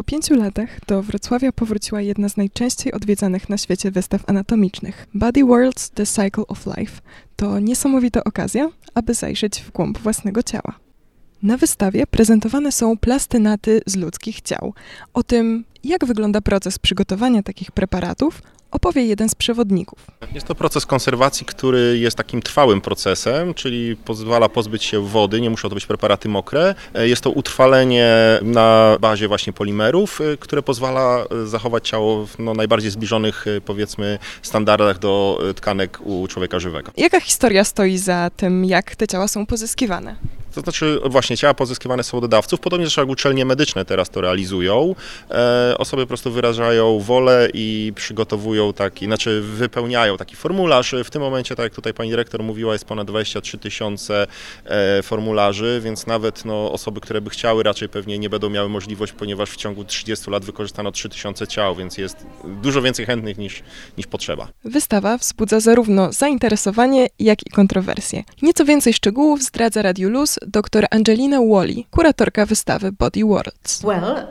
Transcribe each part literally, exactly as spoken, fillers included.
pięciu latach do Wrocławia powróciła jedna z najczęściej odwiedzanych na świecie wystaw anatomicznych. Body Worlds – The Cycle of Life to niesamowita okazja, aby zajrzeć w głąb własnego ciała. Na wystawie prezentowane są plastynaty z ludzkich ciał. O tym, jak wygląda proces przygotowania takich preparatów, opowie jeden z przewodników. Jest to proces konserwacji, który jest takim trwałym procesem, czyli pozwala pozbyć się wody, nie muszą to być preparaty mokre. Jest to utrwalenie na bazie właśnie polimerów, które pozwala zachować ciało w no, najbardziej zbliżonych, powiedzmy, standardach do tkanek u człowieka żywego. Jaka historia stoi za tym, jak te ciała są pozyskiwane? To znaczy właśnie ciała pozyskiwane są od dawców, podobnie zresztą jak uczelnie medyczne teraz to realizują. E, osoby po prostu wyrażają wolę i przygotowują taki, znaczy wypełniają taki formularz. W tym momencie, tak jak tutaj pani dyrektor mówiła, jest ponad dwadzieścia trzy tysiące e, formularzy, więc nawet no, osoby, które by chciały, raczej pewnie nie będą miały możliwości, ponieważ w ciągu trzydziestu lat wykorzystano trzy tysiące ciał, więc jest dużo więcej chętnych niż, niż potrzeba. Wystawa wzbudza zarówno zainteresowanie, jak i kontrowersje. Nieco więcej szczegółów zdradza Radiu Luz dr Angelina Wally, kuratorka wystawy Body Worlds.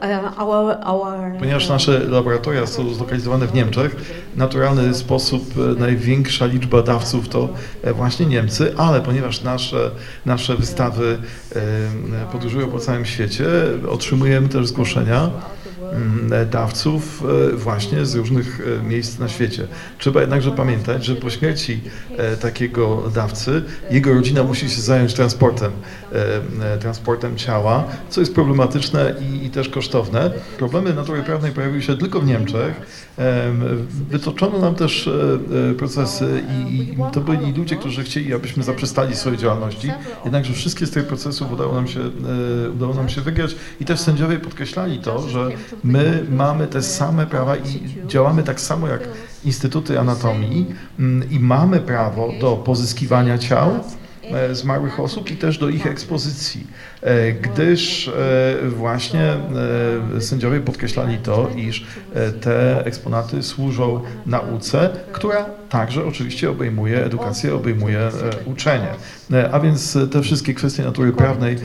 Ponieważ nasze laboratoria są zlokalizowane w Niemczech, w naturalny sposób największa liczba dawców to właśnie Niemcy, ale ponieważ nasze, nasze wystawy podróżują po całym świecie, otrzymujemy też zgłoszenia dawców właśnie z różnych miejsc na świecie. Trzeba jednakże pamiętać, że po śmierci takiego dawcy jego rodzina musi się zająć transportem, transportem ciała, co jest problematyczne i, i też kosztowne. Problemy natury prawnej pojawiły się tylko w Niemczech. Wytoczono nam też procesy i, i to byli ludzie, którzy chcieli, abyśmy zaprzestali swojej działalności, jednakże wszystkie z tych procesów udało nam się, udało nam się wygrać i też sędziowie podkreślali to, że my mamy te same prawa i działamy tak samo jak instytuty anatomii i mamy prawo do pozyskiwania ciał zmarłych osób i też do ich ekspozycji, gdyż właśnie sędziowie podkreślali to, iż te eksponaty służą nauce, która także oczywiście obejmuje edukację, obejmuje uczenie. A więc te wszystkie kwestie natury prawnej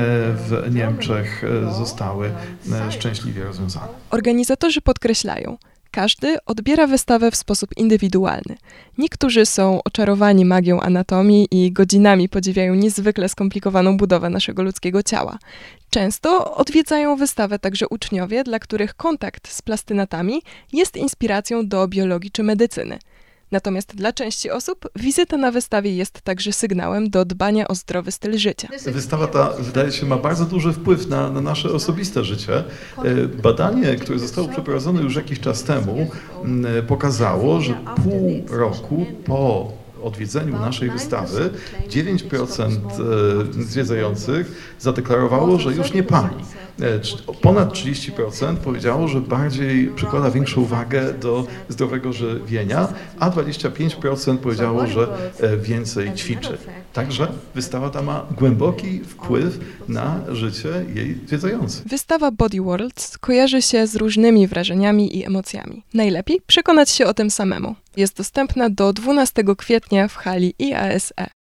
w Niemczech zostały szczęśliwie rozwiązane. Organizatorzy podkreślają, każdy odbiera wystawę w sposób indywidualny. Niektórzy są oczarowani magią anatomii i godzinami podziwiają niezwykle skomplikowaną budowę naszego ludzkiego ciała. Często odwiedzają wystawę także uczniowie, dla których kontakt z plastynatami jest inspiracją do biologii czy medycyny. Natomiast dla części osób wizyta na wystawie jest także sygnałem do dbania o zdrowy styl życia. Wystawa ta, wydaje się, ma bardzo duży wpływ na, na nasze osobiste życie. Badanie, które zostało przeprowadzone już jakiś czas temu, pokazało, że pół roku po odwiedzeniu naszej wystawy dziewięć procent zwiedzających zadeklarowało, że już nie pali. Ponad trzydzieści procent powiedziało, że bardziej przykłada większą uwagę do zdrowego żywienia, a dwadzieścia pięć procent powiedziało, że więcej ćwiczy. Także wystawa ta ma głęboki wpływ na życie jej zwiedzających. Wystawa Body Worlds kojarzy się z różnymi wrażeniami i emocjami. Najlepiej przekonać się o tym samemu. Jest dostępna do dwunastego kwietnia w hali I A S E.